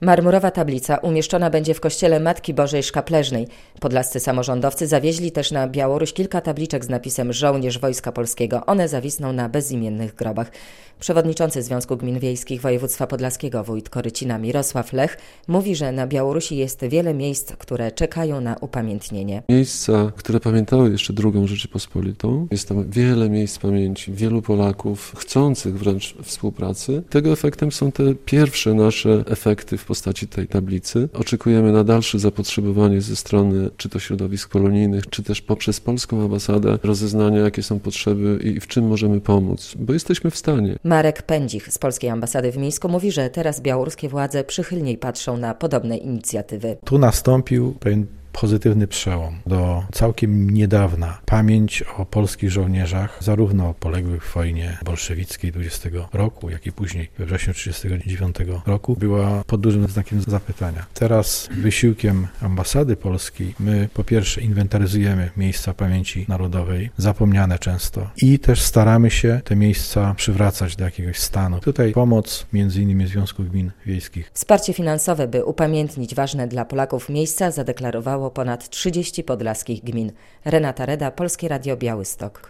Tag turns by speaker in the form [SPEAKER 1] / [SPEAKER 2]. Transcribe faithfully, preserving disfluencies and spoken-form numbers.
[SPEAKER 1] Marmurowa tablica umieszczona będzie w kościele Matki Bożej Szkapleżnej. Podlascy samorządowcy zawieźli też na Białoruś kilka tabliczek z napisem „Żołnierz Wojska Polskiego”. One zawisną na bezimiennych grobach. Przewodniczący Związku Gmin Wiejskich Województwa Podlaskiego wójt Korycina Mirosław Lech mówi, że na Białorusi jest wiele miejsc, które czekają na upamiętnienie.
[SPEAKER 2] Miejsca, które pamiętały jeszcze drugą Rzeczypospolitą. Jest tam wiele miejsc pamięci, wielu Polaków chcących wręcz współpracy. Tego efektem są te pierwsze nasze efekty w postaci tej tablicy. Oczekujemy na dalsze zapotrzebowanie ze strony czy to środowisk polonijnych, czy też poprzez polską ambasadę rozeznania, jakie są potrzeby i w czym możemy pomóc, bo jesteśmy w stanie.
[SPEAKER 1] Marek Pędzich z polskiej ambasady w Mińsku mówi, że teraz białoruskie władze przychylniej patrzą na podobne inicjatywy.
[SPEAKER 3] Tu nastąpił pewien pozytywny przełom. Do całkiem niedawna pamięć o polskich żołnierzach, zarówno poległych w wojnie bolszewickiej dwudziestego roku, jak i później we wrześniu trzydziestego dziewiątego roku, była pod dużym znakiem zapytania. Teraz wysiłkiem ambasady polskiej my po pierwsze inwentaryzujemy miejsca pamięci narodowej, zapomniane często, i też staramy się te miejsca przywracać do jakiegoś stanu. Tutaj pomoc między innymi Związku Gmin Wiejskich.
[SPEAKER 1] Wsparcie finansowe, by upamiętnić ważne dla Polaków miejsca, zadeklarowało ponad trzydzieści podlaskich gmin. Renata Reda, Polskie Radio Białystok.